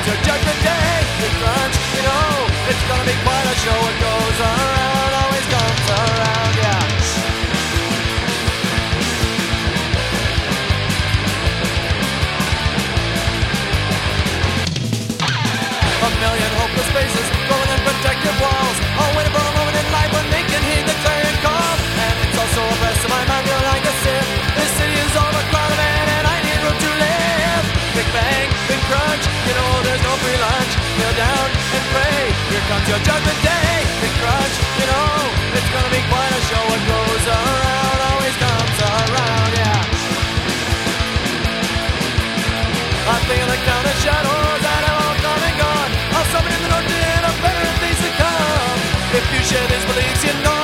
your judgment day. Big crunch, you know, it's gonna be quite a show. What goes around always comes around, yeah. A million hopeless faces growing in protective walls, all waiting for a moment in life when they can hear the clarion call. And it's also oppressive, my mind feeling like a sin. This city is overcrowded, man, and I need room to live. Big bang, big crunch, you know there's no free lunch. Kneel down and pray, here comes your judgment day. Big crunch, you know, it's gonna be quite a show. What goes around always comes around, yeah. I feel the cloud of shadows that have all come and gone. I'll summon in the north and a better days to come. If you share these beliefs, you know